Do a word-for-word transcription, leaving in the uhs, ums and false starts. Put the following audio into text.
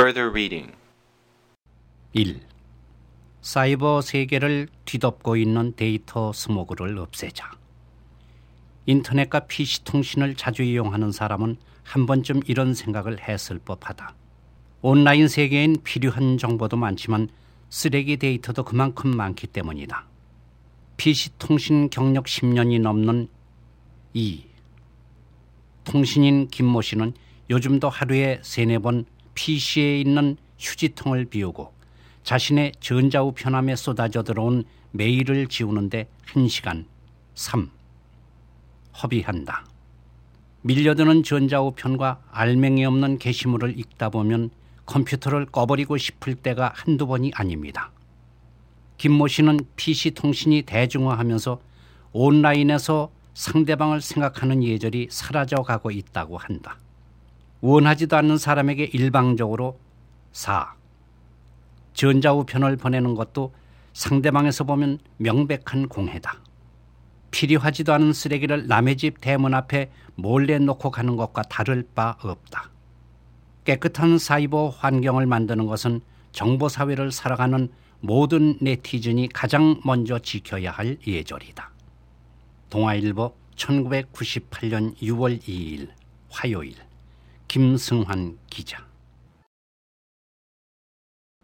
Further reading. 일. 사이버 세계를 뒤덮고 있는 데이터 스모그를 없애자. 인터넷과 피씨 통신을 자주 이용하는 사람은 한 번쯤 이런 생각을 했을 법하다. 온라인 세계엔 필요한 정보도 많지만 쓰레기 데이터도 그만큼 많기 때문이다. 피씨 통신 경력 십 년이 넘는 이. 통신인 김모 씨는 요즘도 하루에 세네 번 피씨에 있는 휴지통을 비우고 자신의 전자우편함에 쏟아져 들어온 메일을 지우는데 한 시간 삼. 허비한다. 밀려드는 전자우편과 알맹이 없는 게시물을 읽다 보면 컴퓨터를 꺼버리고 싶을 때가 한두 번이 아닙니다. 김모 씨는 피씨 통신이 대중화하면서 온라인에서 상대방을 생각하는 예절이 사라져가고 있다고 한다. 원하지도 않는 사람에게 일방적으로 사. 전자우편을 보내는 것도 상대방에서 보면 명백한 공해다. 필요하지도 않은 쓰레기를 남의 집 대문 앞에 몰래 놓고 가는 것과 다를 바 없다. 깨끗한 사이버 환경을 만드는 것은 정보사회를 살아가는 모든 네티즌이 가장 먼저 지켜야 할 예절이다. 동아일보 천구백구십팔 년 유월 이일 화요일 김승환 기자.